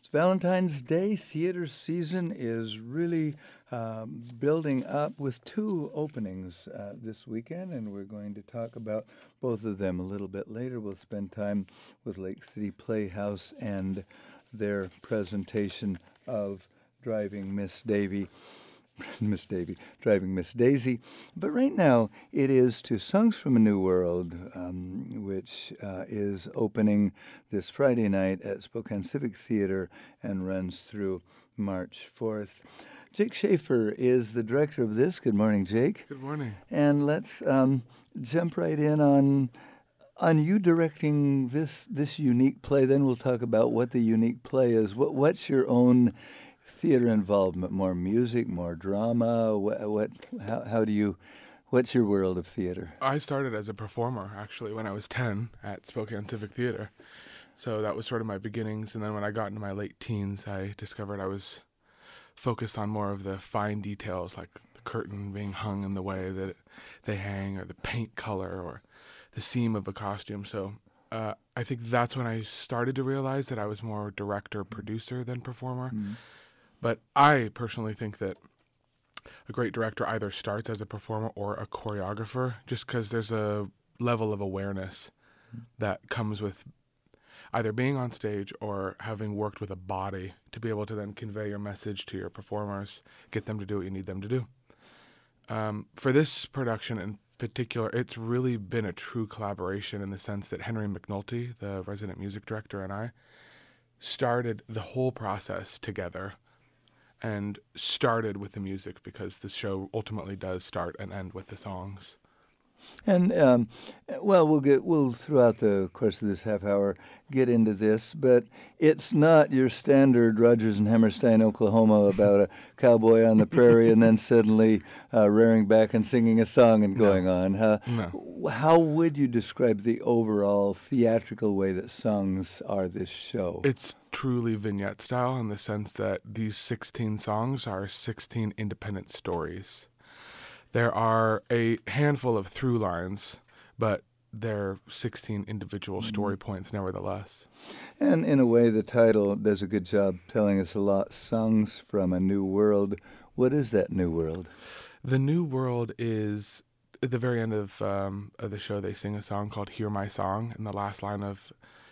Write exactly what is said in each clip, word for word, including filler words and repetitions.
It's Valentine's Day. Theater season is really um, building up with two openings uh, this weekend, and we're going to talk about both of them a little bit later. We'll spend time with Lake City Playhouse and their presentation of Driving Miss Davy. Miss Davy, Driving Miss Daisy. But right now, it is to Songs from a New World, um, which uh, is opening this Friday night at Spokane Civic Theater and runs through March fourth. Jake Schaefer is the director of this. Good morning, Jake. Good morning. And let's um, jump right in on on you directing this this unique play. Then we'll talk about what the unique play is. What what's your own theater involvement? More music, more drama? What, what how, how do you, what's your world of theater? I started as a performer, actually, when I was ten at Spokane Civic Theater. So that was sort of my beginnings. And then when I got into my late teens, I discovered I was focused on more of the fine details, like the curtain being hung in the way that it, they hang, or the paint color, or the seam of a costume. So uh, I think that's when I started to realize that I was more director, producer than performer. Mm-hmm. But I personally think that a great director either starts as a performer or a choreographer, just because there's a level of awareness that comes with either being on stage or having worked with a body to be able to then convey your message to your performers, get them to do what you need them to do. Um, for this production in particular, it's really been a true collaboration in the sense that Henry McNulty, the resident music director, and I started the whole process together and started with the music, because the show ultimately does start and end with the songs. And um, well, we'll get we'll throughout the course of this half hour get into this, but it's not your standard Rodgers and Hammerstein, Oklahoma, about a cowboy on the prairie and then suddenly uh, rearing back and singing a song and going no. on. How, no. how would you describe the overall theatrical way that songs are this show? It's truly vignette style in the sense that these sixteen songs are sixteen independent stories. There are a handful of through lines, but they're sixteen individual story points nevertheless. And in a way, the title does a good job telling us a lot. Songs from a New World. What is that new world? The new world is, at the very end of, um, of the show, they sing a song called Hear My Song, and the last line of,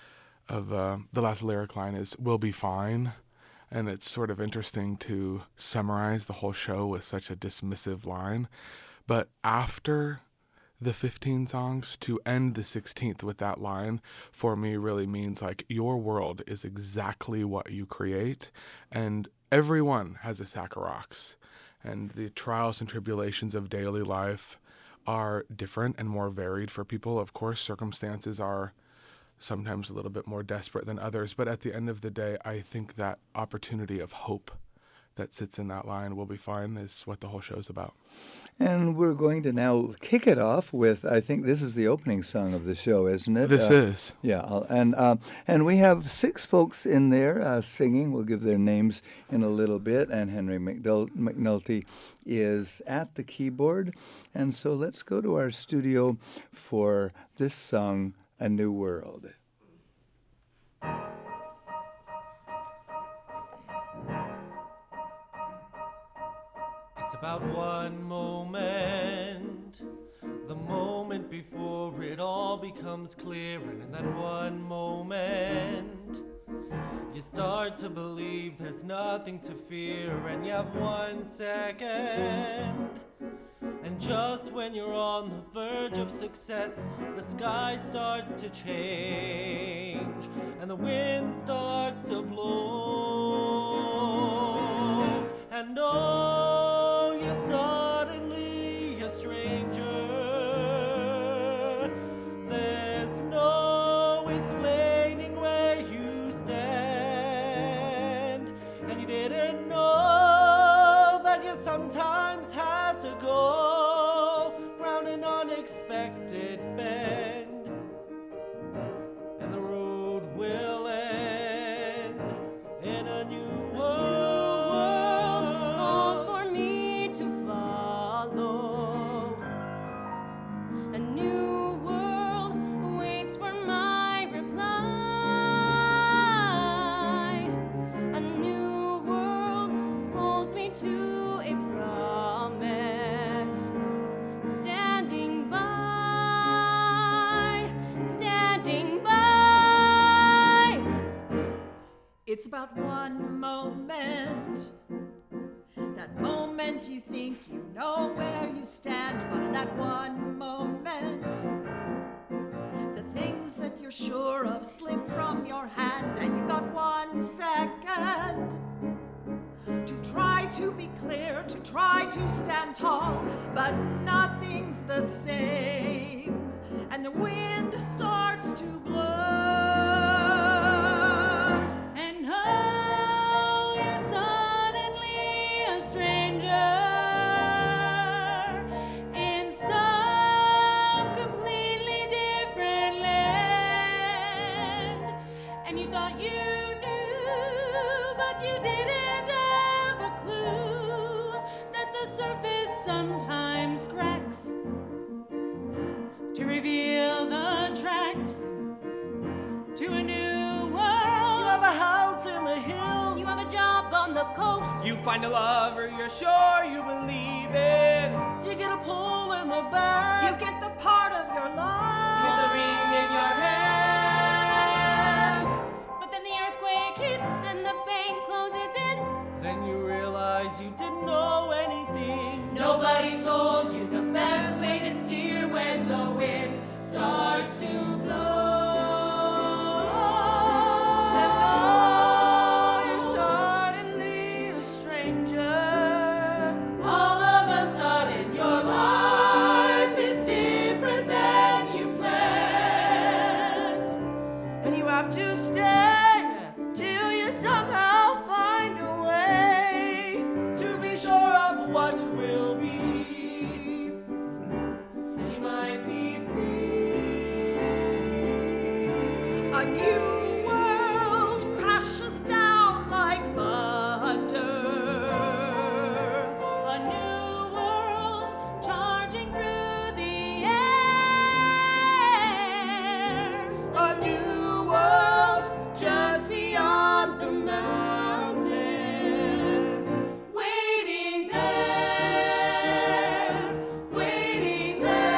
of uh, the last lyric line is, "We'll be fine." And it's sort of interesting to summarize the whole show with such a dismissive line. But after the fifteen songs, to end the sixteenth with that line, for me really means like your world is exactly what you create. And everyone has a sack of rocks. And the trials and tribulations of daily life are different and more varied for people. Of course, circumstances are sometimes a little bit more desperate than others. But at the end of the day, I think that opportunity of hope that sits in that line, "will be fine," is what the whole show's about. And we're going to now kick it off with, I think this is the opening song of the show, isn't it? This uh, is. Yeah, I'll- and uh, and we have six folks in there uh, singing. We'll give their names in a little bit. And Henry McDul- McNulty is at the keyboard. And so let's go to our studio for this song, "A New World." It's about one moment, the moment before it all becomes clear, and in that one moment, you start to believe there's nothing to fear, and you have one second. And just when you're on the verge of success, the sky starts to change, and the wind starts to blow, and oh, you're suddenly a stranger. There's no explaining where you stand, and you didn't know that you sometimes have to go round an unexpected bend, and the road will end in a new world. world calls for me to follow. A new world waits for my reply. It's about one moment. That moment you think you know where you stand, but in that one moment, the things that you're sure of slip from your hand, and you've got one second to try to be clear, to try to stand tall, but nothing's the same, and the wind starts to blow. And oh, you're suddenly a stranger in some completely different land, and you thought you knew, but you didn't have a clue that the surface sometimes cracks to reveal the tracks to a new world. You have a house in the hills. You have a job on the coast. You find a lover you're sure you believe in. You get a pull in the back. You get the part of your life. You have the ring in your hand. But then the earthquake hits. And the bank closes in. Then you realize you didn't know anything. Nobody told you the best way to steer when the wind starts to blow. And now you're suddenly a stranger. All of a sudden your life is different than you planned, and you have to stay till you somehow find a way To be sure of what will be. and you might be free. A new world crashes down like thunder. A new world charging through the air. A new world just beyond the mountain. Waiting there, waiting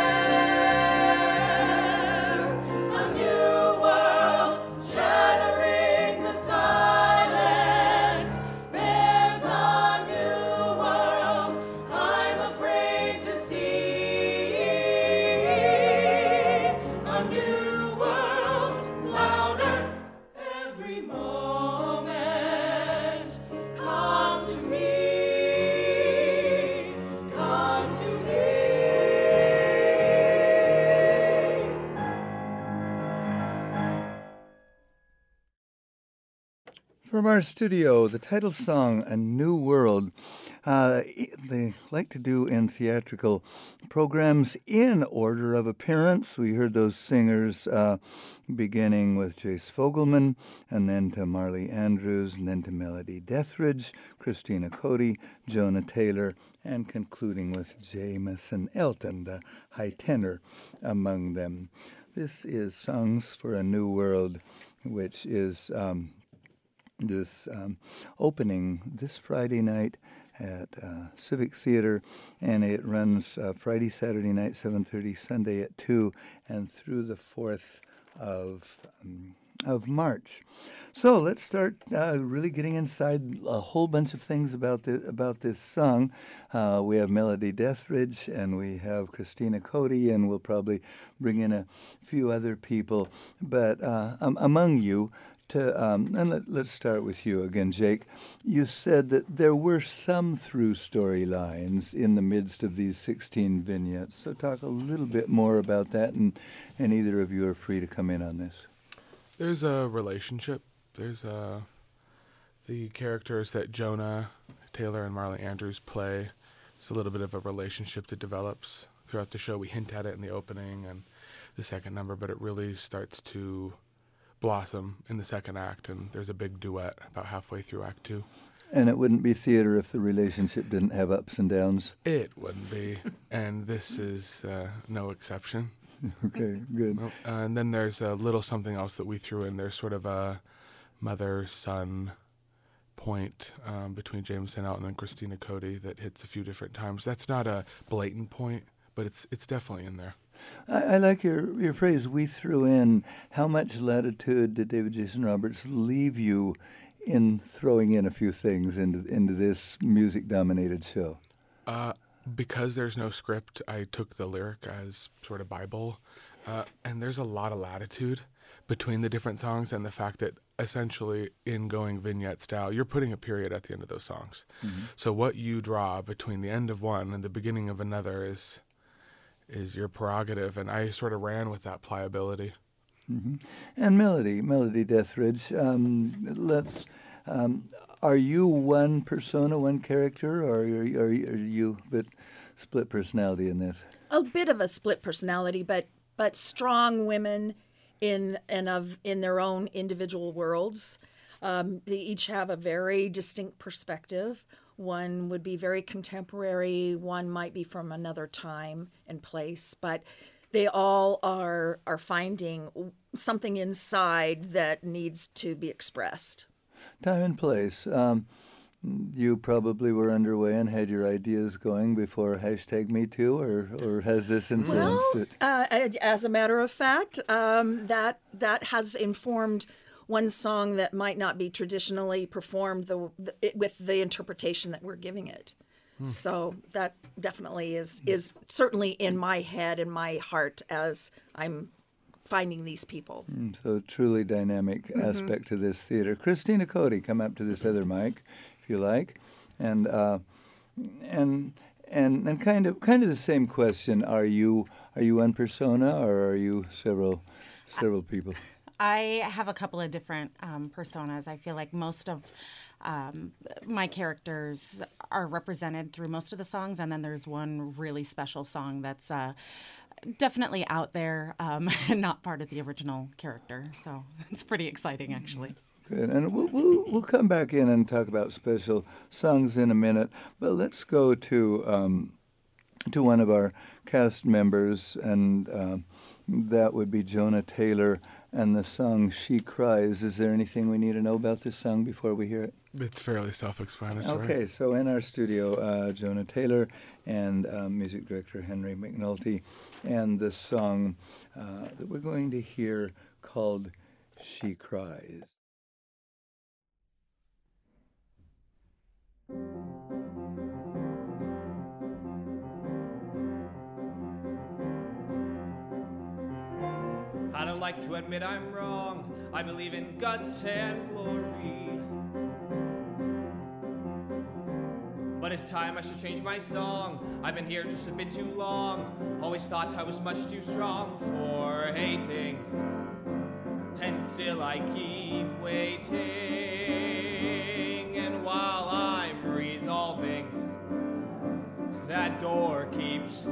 there. A new world shattering the silence. There's a new world I'm afraid to see. A new world louder every moment. Come to me, come to me. From our studio, the title song, A New World. Uh, i- they like to do in theatrical programs in order of appearance. We heard those singers uh, beginning with Jace Fogelman, and then to Marley Andrews, and then to Melody Deathridge, Christina Cody, Jonah Taylor, and concluding with Jamison Elton, the high tenor among them. This is Songs for a New World, which is um, this um, opening this Friday night at uh, Civic Theater, and it runs uh, Friday, Saturday night, seven thirty, Sunday at two, and through the fourth of um, of March. So let's start uh, really getting inside a whole bunch of things about this about this song. Uh, we have Melody Deathridge, and we have Christina Cody, and we'll probably bring in a few other people. But uh, um, among you, to um, and let, let's start with you again, Jake. You said that there were some through storylines in the midst of these sixteen vignettes. So talk a little bit more about that, and, and either of you are free to come in on this. There's a relationship. There's uh, the characters that Jonah Taylor and Marley Andrews play. It's a little bit of a relationship that develops throughout the show. We hint at it in the opening and the second number, but it really starts to blossom in the second act, and there's a big duet about halfway through Act Two. And it wouldn't be theater if the relationship didn't have ups and downs. It wouldn't be, and this is uh, no exception. Okay, good. Well, uh, and then there's a little something else that we threw in. There's sort of a mother-son point um, between Jamison Elton and Christina Cody that hits a few different times. That's not a blatant point, but it's it's definitely in there. I, I like your, your phrase, we threw in. How much latitude did David Jason Roberts leave you in throwing in a few things into into this music-dominated show? Uh, because there's no script, I took the lyric as sort of Bible, uh, and there's a lot of latitude between the different songs, and the fact that essentially in going vignette style, you're putting a period at the end of those songs. Mm-hmm. So what you draw between the end of one and the beginning of another is is your prerogative, and I sort of ran with that pliability. Mm-hmm. And Melody, Melody Deathridge, um, let's. Um, are you one persona, one character, or are you, are you, are you a bit split personality in this? A bit of a split personality, but but strong women in and of in their own individual worlds. Um, they each have a very distinct perspective. One would be very contemporary. One might be from another time and place, but they all are are finding something inside that needs to be expressed. Time and place. Um, you probably were underway and had your ideas going before hashtag Me Too, or, or has this influenced well, it? Uh, as a matter of fact, um, that that has informed one song that might not be traditionally performed the, the, it, with the interpretation that we're giving it. Hmm. So that definitely is is certainly in my head and my heart as I'm finding these people. Mm, so truly dynamic mm-hmm. aspect to this theater. Christina Cody, come up to this other mic, if you like, and uh, and and and kind of kind of the same question. Are you are you one persona, or are you several several people? I have a couple of different um, personas. I feel like most of um, my characters are represented through most of the songs, and then there's one really special song that's uh, definitely out there um, and not part of the original character. So it's pretty exciting, actually. Good, and we'll, we'll we'll come back in and talk about special songs in a minute. But let's go to um, to one of our cast members, and uh, that would be Jonah Taylor. And the song She Cries. Is there anything we need to know about this song before we hear it? It's fairly self-explanatory. Okay, so in our studio, uh, Jonah Taylor and uh, music director Henry McNulty, and the song uh, that we're going to hear called She Cries. I don't like to admit I'm wrong. I believe in guts and glory. But it's time I should change my song. I've been here just a bit too long. Always thought I was much too strong for hating. And still I keep waiting. And while I'm resolving, that door keeps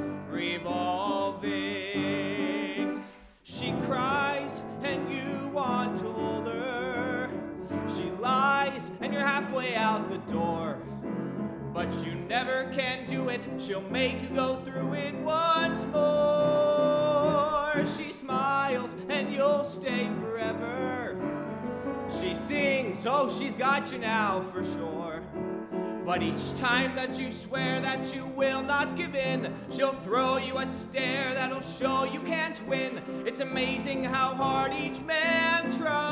revolving. She cries and you want to hold her. She lies and you're halfway out the door. But you never can do it. She'll make you go through it once more. She smiles and you'll stay forever. She sings, oh, she's got you now for sure. But each time that you swear that you will not give in, she'll throw you a stare that'll show you can't win. It's amazing how hard each man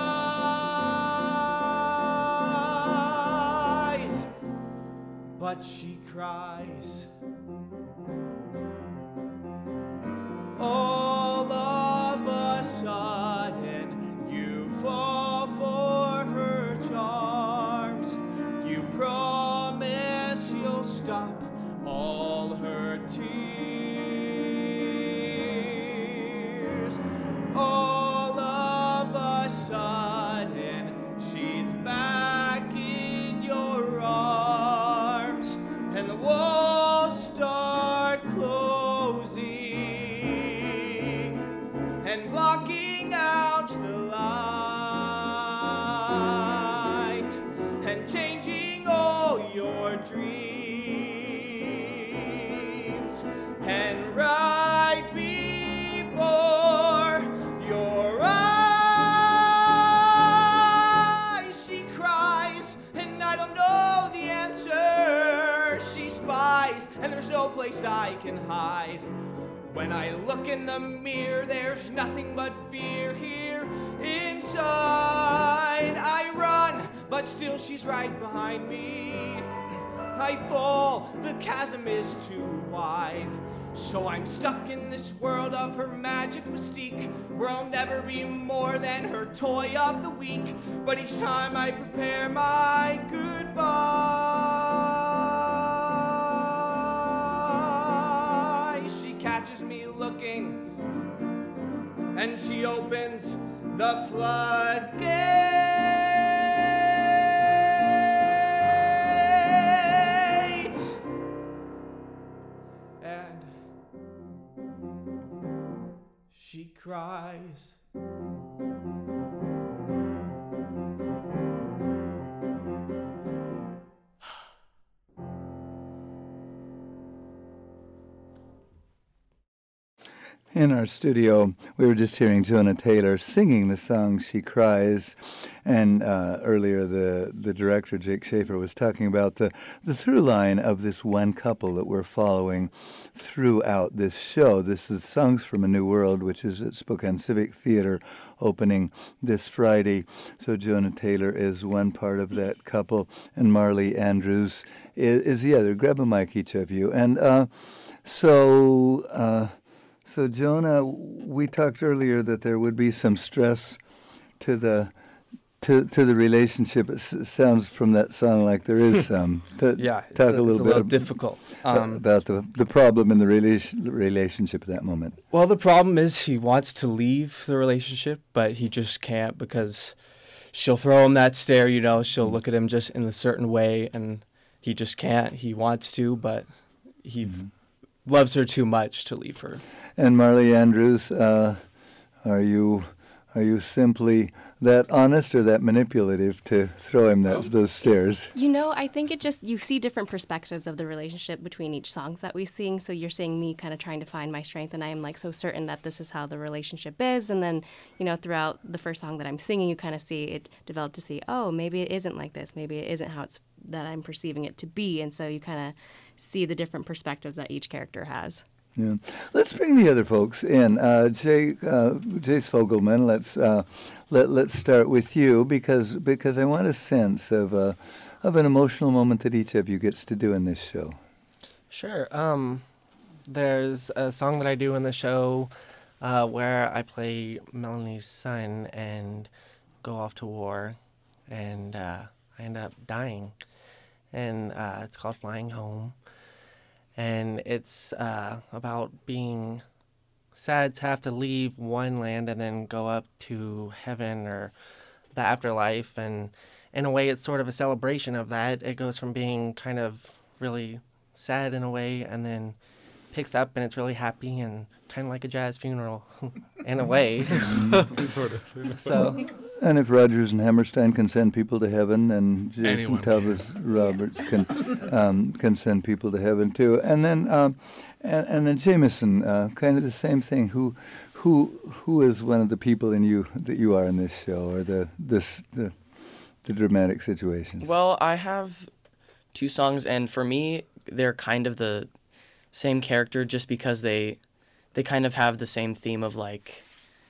tries. But she cries. All of a sudden, you fall for her charms. You promise you'll stop all her tears. All of a sudden, she's back in your arms, and the walls start closing and blocking out the light and changing all your dreams. And right before your eyes, she cries, and I don't know the answer. She spies, and there's no place I can hide. When I look in the mirror, there's nothing but fear here inside. I run, but still she's right behind me. I fall, the chasm is too wide, so I'm stuck in this world of her magic mystique, where I'll never be more than her toy of the week. But each time I prepare my goodbye, she catches me looking, and she opens the floodgate, and she cries. In our studio, we were just hearing Jonah Taylor singing the song She Cries, and uh, earlier the, the director, Jake Schaefer, was talking about the, the through line of this one couple that we're following throughout this show. This is Songs from a New World, which is at Spokane Civic Theater, opening this Friday. So Jonah Taylor is one part of that couple, and Marley Andrews is, is the other. Grab a mic, each of you. And uh, so... Uh, So, Jonah, we talked earlier that there would be some stress to the to to the relationship. It s- sounds from that song like there is some. To Yeah, it's talk a, a little it's a bit little ab- difficult. a- Um, about the the problem in the relation, relationship at that moment. well, the problem is he wants to leave the relationship, but he just can't because she'll throw him that stare, you know, she'll look at him just in a certain way, and he just can't. He wants to, but he f- loves her too much to leave her. And Marley Andrews, uh, are you are you simply that honest or that manipulative to throw him those those stares? You know, I think it just, you see different perspectives of the relationship between each songs that we sing. So you're seeing me kind of trying to find my strength, and I am like so certain that this is how the relationship is. And then, you know, throughout the first song that I'm singing, you kind of see it develop to see, oh, maybe it isn't like this. Maybe it isn't how it's that I'm perceiving it to be. And so you kind of see the different perspectives that each character has. Yeah, let's bring the other folks in. Uh, Jay, uh, Jace Fogelman. Let's uh, let let's start with you because because I want a sense of uh, of an emotional moment that each of you gets to do in this show. Sure. Um, there's a song that I do in the show uh, where I play Melanie's son and go off to war, and uh, I end up dying, and uh, it's called Flying Home. And it's uh, about being sad to have to leave one land and then go up to heaven or the afterlife. And in a way, it's sort of a celebration of that. It goes from being kind of really sad in a way and then picks up and it's really happy and kind of like a jazz funeral in a way. Sort of. So... And if Rogers and Hammerstein can send people to heaven, then Jason Anyone Talbot Roberts can um, can send people to heaven too. And then um, and, and then Jameson, uh, kind of the same thing. Who who who is one of the people in you that you are in this show, or the this the the dramatic situations? Well, I have two songs, and for me, they're kind of the same character, just because they they kind of have the same theme of like.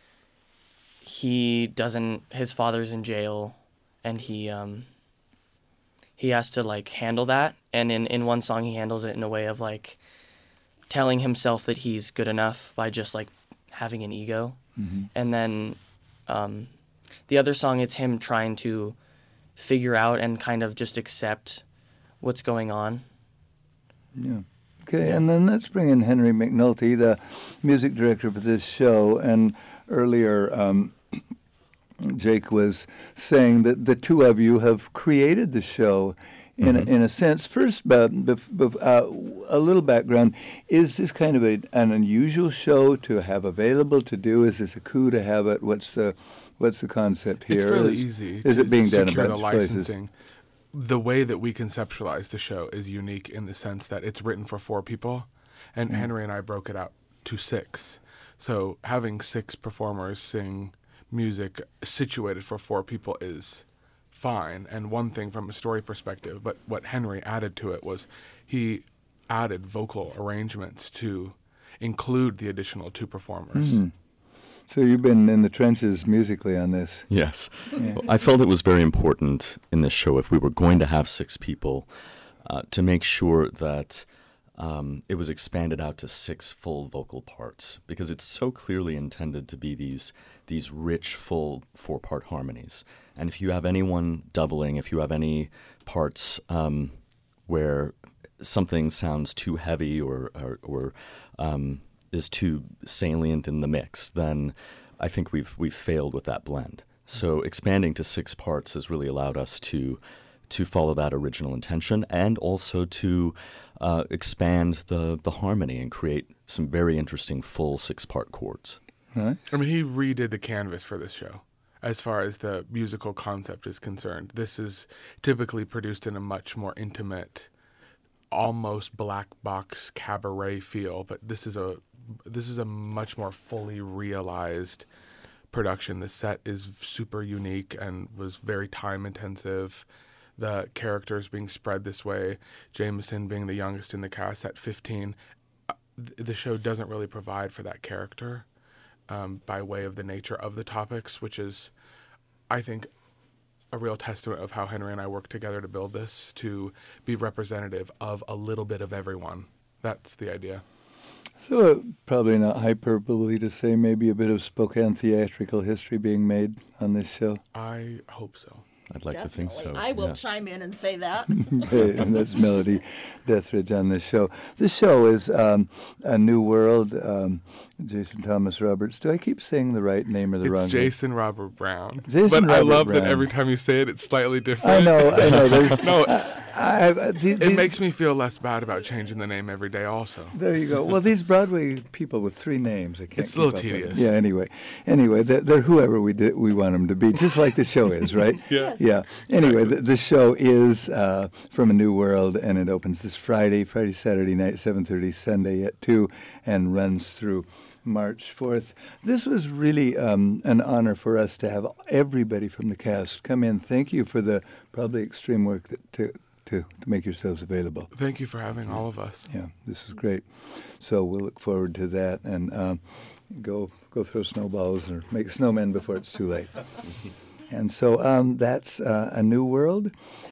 He doesn't, his father's in jail, and he um, he has to, like, handle that, and in, in one song he handles it in a way of, like, telling himself that he's good enough by just, like, having an ego, Mm-hmm. and then um, the other song, it's him trying to figure out and kind of just accept what's going on. Yeah. Okay, and then let's bring in Henry McNulty, the music director for this show. And earlier, um, Jake was saying that the two of you have created the show in Mhm. a, in a sense. First, uh, bef- bef- uh, a little background. Is this kind of a, an unusual show to have available to do? Is this a coup to have it? What's the what's the concept here? It's fairly is, easy. Is to it being done in a secure bunch the of places? licensing. The way that we conceptualize the show is unique in the sense that it's written for four people, and Mm. Henry and I broke it out to six. So having six performers sing music situated for four people is fine and one thing from a story perspective. But what Henry added to it was he added vocal arrangements to include the additional two performers. Mhm. So you've been in the trenches musically on this. Yes. Yeah. I felt it was very important in this show, if we were going to have six people, uh, to make sure that um, it was expanded out to six full vocal parts, because it's so clearly intended to be these these rich, full four-part harmonies. And if you have anyone doubling, if you have any parts um, where something sounds too heavy or, or, or um, is too salient in the mix, then I think we've we've failed with that blend. So expanding to six parts has really allowed us to to follow that original intention, and also to uh, expand the the harmony and create some very interesting full six part chords. Nice. I mean, he redid the canvas for this show. As far as the musical concept is concerned, this is typically produced in a much more intimate, almost black box cabaret feel, but this is a this is a much more fully realized production. The set is super unique and was very time intensive. The characters being spread this way, Jameson being the youngest in the cast at fifteen, uh, th- the show doesn't really provide for that character um, by way of the nature of the topics, which is, I think, a real testament of how Henry and I worked together to build this, to be representative of a little bit of everyone. That's the idea. So uh, probably not hyperbole to say maybe a bit of Spokane theatrical history being made on this show. I hope so. I'd like Definitely. to think so. I will yeah. chime in and say that. Hey, and that's Melody Deathridge on this show. This show is um, A New World. Um, Jason Thomas Roberts. Do I keep saying the right name or the it's wrong Jason name? Robert Brown. Jason but I Robert love Brown. that every time you say it, it's slightly different. I know, I know. There's, no, I, I, the, it the, makes me feel less bad about changing the name every day also. There you go. Well, these Broadway people with three names, I can't It's a little keep up with. tedious. Yeah, anyway. Anyway, they're, they're whoever we do, we want them to be, just like the show is, right? Yeah. Yeah. Anyway, the, the show is uh, From a New World, and it opens this Friday, Friday, Saturday night, seven thirty, Sunday at two, and runs through March fourth. This was really um, an honor for us to have everybody from the cast come in. Thank you for the probably extreme work that, to, to, to make yourselves available. Thank you for having all of us. Yeah, this is great. So we'll look forward to that, and um, go go throw snowballs or make snowmen before it's too late. And so um, that's uh, A New World.